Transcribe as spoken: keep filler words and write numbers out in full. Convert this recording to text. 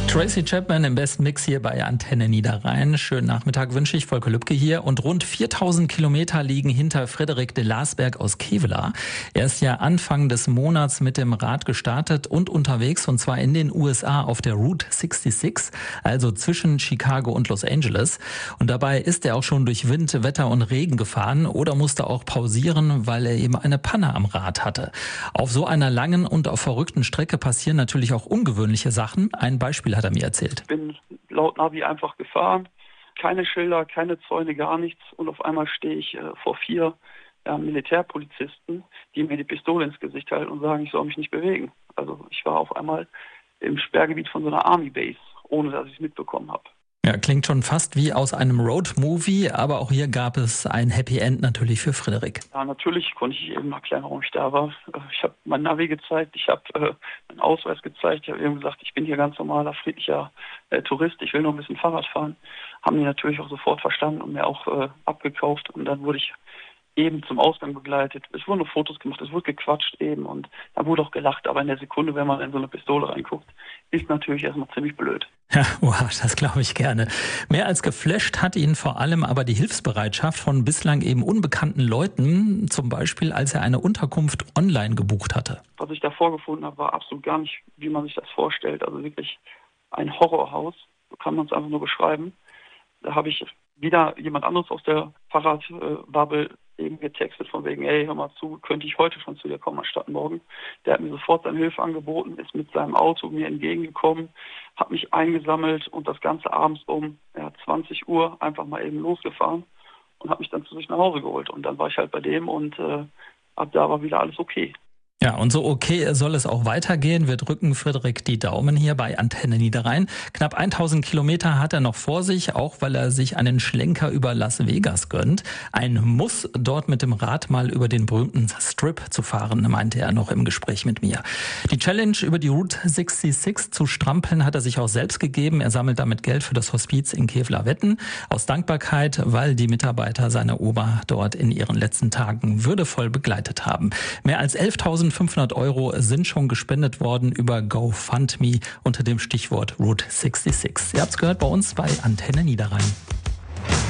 Tracy Chapman im besten Mix hier bei Antenne Niederrhein. Schönen Nachmittag wünsche ich, Volker Lübke hier. Und rund viertausend Kilometer liegen hinter Frederik de Laasberg aus Kevelaer. Er ist ja Anfang des Monats mit dem Rad gestartet und unterwegs, und zwar in den U S A auf der Route sechsundsechzig, also zwischen Chicago und Los Angeles. Und dabei ist er auch schon durch Wind, Wetter und Regen gefahren oder musste auch pausieren, weil er eben eine Panne am Rad hatte. Auf so einer langen und auf verrückten Strecke passieren natürlich auch ungewöhnliche Sachen. Ein Beispiel hat er mir erzählt. Ich bin laut Navi einfach gefahren, keine Schilder, keine Zäune, gar nichts, und auf einmal stehe ich äh, vor vier äh, Militärpolizisten, die mir die Pistole ins Gesicht halten und sagen, ich soll mich nicht bewegen. Also ich war auf einmal im Sperrgebiet von so einer Army Base, ohne dass ich es mitbekommen habe. Ja, klingt schon fast wie aus einem Road-Movie, aber auch hier gab es ein Happy End natürlich für Frederik. Ja, natürlich konnte ich eben erklären, warum ich da war. Ich habe mein Navi gezeigt, ich habe äh, meinen Ausweis gezeigt, ich habe eben gesagt, ich bin hier ganz normaler, friedlicher äh, Tourist, ich will nur ein bisschen Fahrrad fahren. Haben die natürlich auch sofort verstanden und mir auch äh, abgekauft, und dann wurde ich eben zum Ausgang begleitet. Es wurden nur Fotos gemacht, es wurde gequatscht eben, und da wurde auch gelacht, aber in der Sekunde, wenn man in so eine Pistole reinguckt, ist natürlich erstmal ziemlich blöd. Ja, wow, das glaube ich gerne. Mehr als geflasht hat ihn vor allem aber die Hilfsbereitschaft von bislang eben unbekannten Leuten, zum Beispiel als er eine Unterkunft online gebucht hatte. Was ich da vorgefunden habe, war absolut gar nicht, wie man sich das vorstellt. Also wirklich ein Horrorhaus, so kann man es einfach nur beschreiben. Da habe ich wieder jemand anderes aus der Fahrradbubble eben getextet von wegen, ey, hör mal zu, könnte ich heute schon zu dir kommen anstatt morgen. Der hat mir sofort seine Hilfe angeboten, ist mit seinem Auto mir entgegengekommen, hat mich eingesammelt und das Ganze abends um ja, zwanzig Uhr einfach mal eben losgefahren und hat mich dann zu sich nach Hause geholt. Und dann war ich halt bei dem, und äh, ab da war wieder alles okay. Ja, und so okay soll es auch weitergehen. Wir drücken Frederik die Daumen hier bei Antenne Niederrhein. Knapp tausend Kilometer hat er noch vor sich, auch weil er sich einen Schlenker über Las Vegas gönnt. Ein Muss, dort mit dem Rad mal über den berühmten Strip zu fahren, meinte er noch im Gespräch mit mir. Die Challenge, über die Route sechsundsechzig zu strampeln, hat er sich auch selbst gegeben. Er sammelt damit Geld für das Hospiz in Kevelaer-Wetten. Aus Dankbarkeit, weil die Mitarbeiter seiner Oma dort in ihren letzten Tagen würdevoll begleitet haben. Mehr als elftausendfünfhundert Euro sind schon gespendet worden über GoFundMe unter dem Stichwort Route sechsundsechzig. Ihr habt's gehört bei uns bei Antenne Niederrhein.